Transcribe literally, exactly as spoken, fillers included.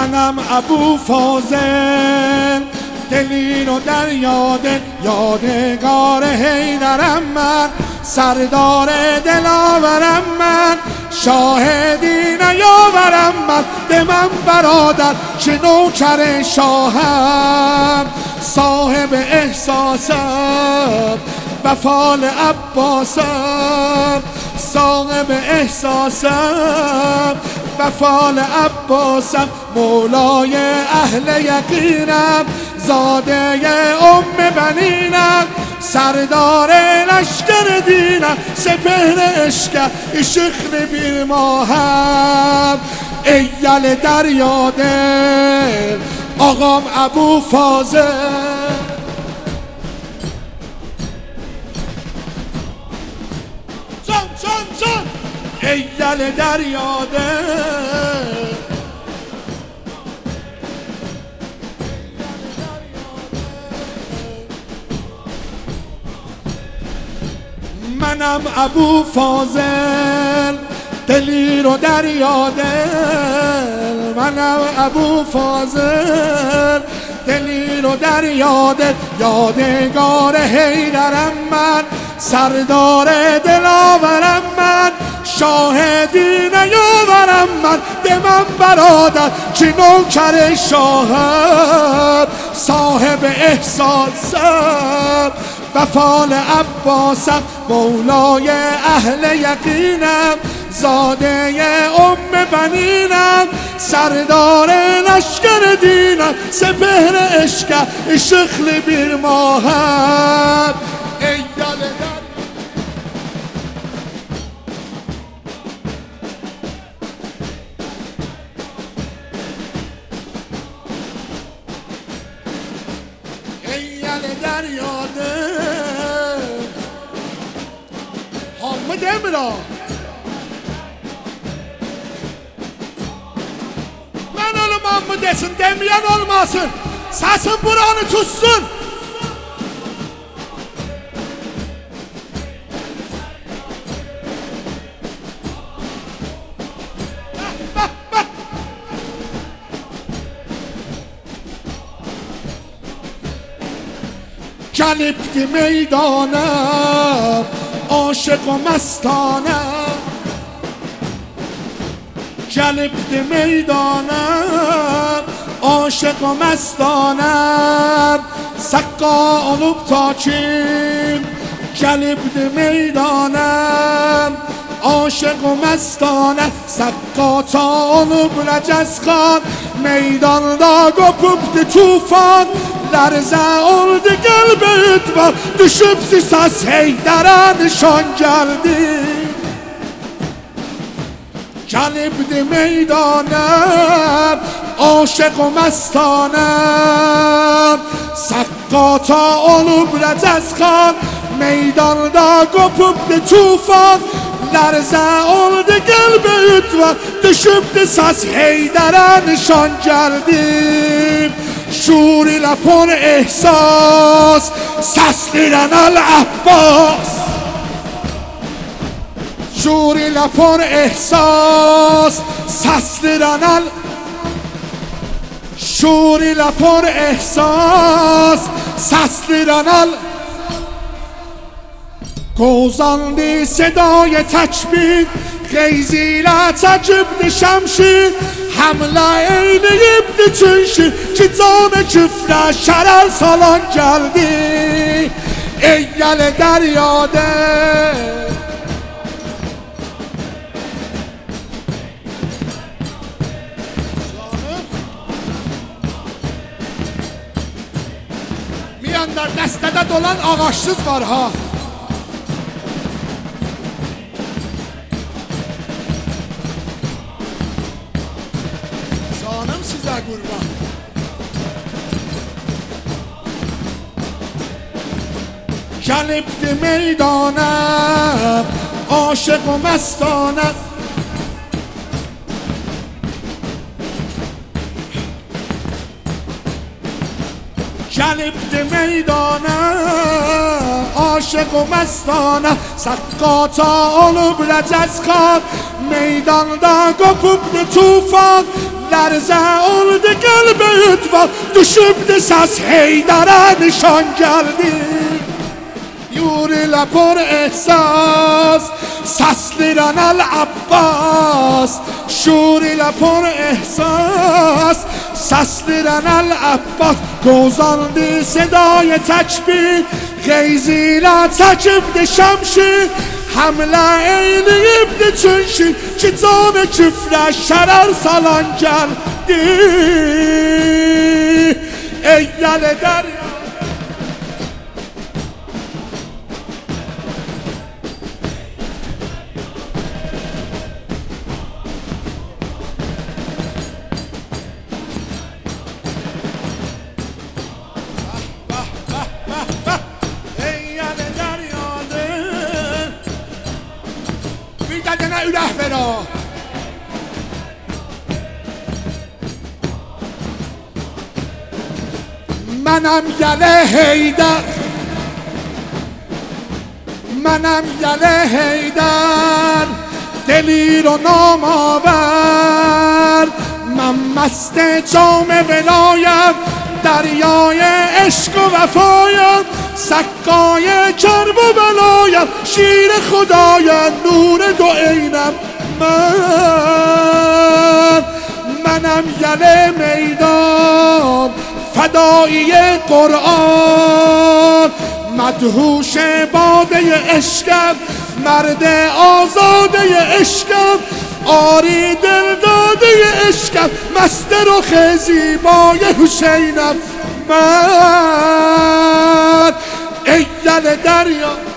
منم ابو فاضل، دلین و در یاده یادگار حیدرم من، سردار دلاورم من، شاهدی نیاورم من، دمم برادر چه نوکر شاهم، صاحب احساسم وفال عباسم، صاحب احساسم وفال عباسم، مولای اهل یقینم، زاده ام بنینم، سردار لشکر دینم، سپهر عشق شخر بیر ماهم، ایل دریا دل آقام ابو فاضل. جان جان جان ایل دریا دل، منم ابو فاضل، دلیر و دریا دل، منم ابو فاضل، دلیر و دریا دل، یادگار حیدرم من، سردار دلاورم من، شاهدی نیاورم من، دمم برادر چه نوکر شاهم، صاحب احساسم وفال عباسم، مولای اهل یقینم، زاده ام بنینم، سردار لشکر دینم، سپهر عشق شخل بیر ماهم، ایل دریا دل Hamı demir ha. Ben olmam mı desin, demeyen olmasın. Sesin buranı tutsun. Gelipti meydana aşık o mestane, gelipti meydana aşık o mestane, sakka olup ta kim gelipti meydana aşık o mestane, sakka ta olup Receskan meydanda kopuptu tufan, لرزه oldu قلبت و düşüp sas Heydərə nişan geldi. Gelibdi meydanım aşık o mestanım, sakkata olup Receskan meydanda kopupdu tufan, لرزه oldu قلبت و düşüp sas Heydərə nişan geldi. شور ile پر احساس سسلیرن العباس، شور ile پر احساس سسلیرن ال شور ile پر احساس سسلیرن ال گوزاندی صدای تکبیر، خیزیله تکبد شمشیر، حمله eyleyipdi çünkü ki canı küfre şerer salan geldi. Eyyel deryada Miyanda destede dolan ağaçsız var ha. Size kurban. Gelipti meydana aşık o mestane, gelipti meydana aşık o mestane, sakkata olup Receskan meydanda kopupdu tufan, Lərzə oldu qəlbə ünvan, düşübdü səs Heydərə nişan gəldi. Yurilə por ehsas, səslirən Əl-Abbas. Şur ilə por ehsas, səslirən Əl-Abbas. Qozandı sedای təkbir, qeyz ilə çəkibdi şəmşir. Həmlə eyləyibdi çünki ki can küfrə şərər salan gəldi. Ey yəli dərya Dənə ürək ver o. Mənəm yəli Heydər, mənəm yəli Heydər, دلیر و نامآور. من مست جام ولایت، دریای عشق و وفایم، سقای کرب و بلایم، شیر خدایم، نور دو عینم. من منم یل میدان، فدایی قرآن، مدهوش باده عشقم، مرد آزاده عشقم، آری دل داده عشقم، مست رخ زیبای حسینم. من ای یل دریا